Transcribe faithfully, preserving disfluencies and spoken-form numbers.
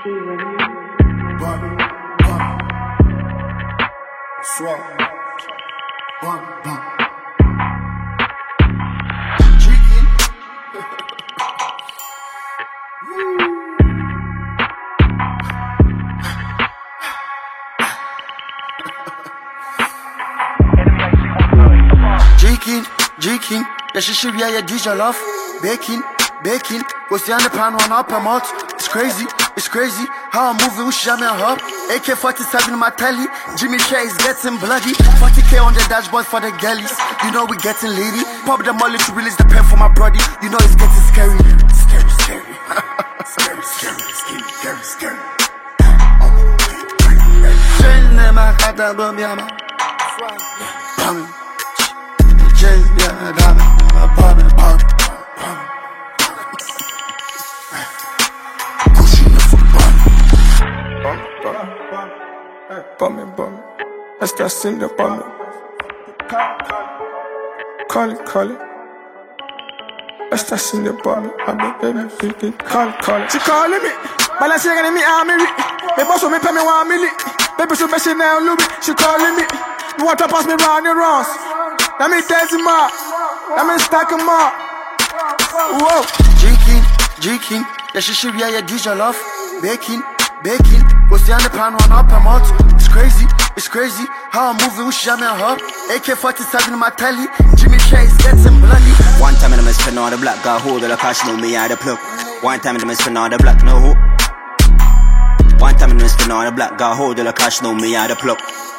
Bobby, Bobby, Swap, Bobby, Bobby, Cheeky. G-King, G-King, yeah, she should be a D J love. Baking, baking, what's the under pan one up a month? It's crazy, it's crazy. How I'm moving with Shami and her. A K forty-seven in my telly. Jimmy Shea is getting bloody. forty K on the dashboard for the girlies. You know we getting lady. Pop the molly to release the pen for my brody. You know it's getting scary. Scary, scary. Scary, scary, scary, scary, scary. Chain in my car, that boom, yeah, man. Bum. J's, yeah, diamond. Bum, bum. Bummy, bummy, that's that cinder bummy. Call it, call it. That's that cinder bummy. I be baby, baby, call it, call it. She calling me, but I say I'm me army. Me boss me pay me one million. Baby, so best now, Louis. She calling me. You want to pass me round the rounds? Let me dance him up. Let me stack him up. Whoa. G-King, G-King, yeah, she should be a D J love. Baking, baking, what's the under pan one up a month? It's crazy, it's crazy. How I'm moving with Shami and her. A K forty-seven in my telly. Jimmy Shea is getting bloody. One time in the spin on the black, got hold of the cash, know me, I the plug. One time in the spin on the black, no hope. One time in the spin on the black, got hold of the cash, know me, I the plug.